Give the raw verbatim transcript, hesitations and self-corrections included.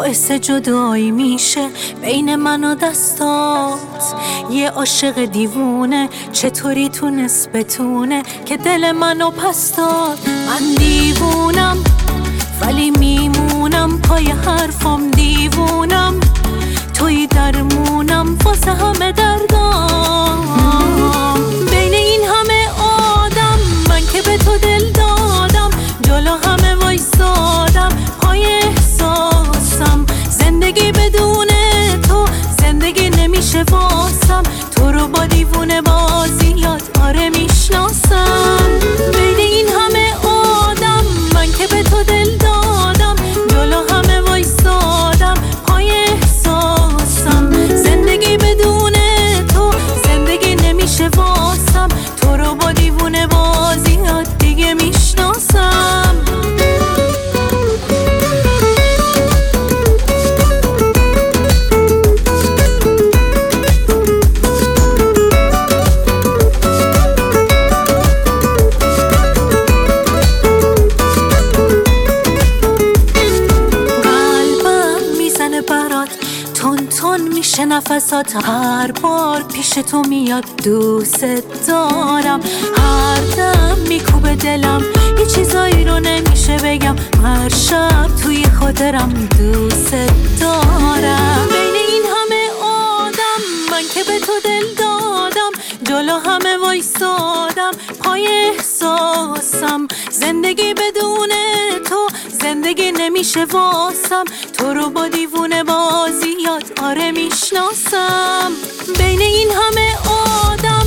باعث جدایی میشه بین من و دستات. یه عاشق دیوونه چطوری تونست بتونه که دل منو پس داد. من دیوونم ولی میمونم پای حرفم، دیوونم توی درمونم واسه همه دردام. بین این همه آدم من که به تو دل دادم، جلو همه وایسادم پای احساسم. زندگی بدون تو زندگی نمیشه واسم، تو رو با دیوونه بازیات آره میشناسم. بین این همه آدم من که به تو دل دادم، جلو همه وایسادم پای احساسم. زندگی بدون تو زندگی نمیشه واسم، تو رو با دیوونه بازیات دیگه میشناسم. تون تون میشه نفسات هر بار پیش تو میاد، دوست دارم. هر دم میکوبه دلم یه چیزایی رو نمیشه بگم، هر شب توی خاطرم دوست دارم. بین این همه آدم من که به تو دل دادم، جلو همه وایسادم پای احساسم. زندگی بدون تو زندگی نمیشه واسم، تو رو با دیوونه بازیات آره میشناسم. بین این همه آدم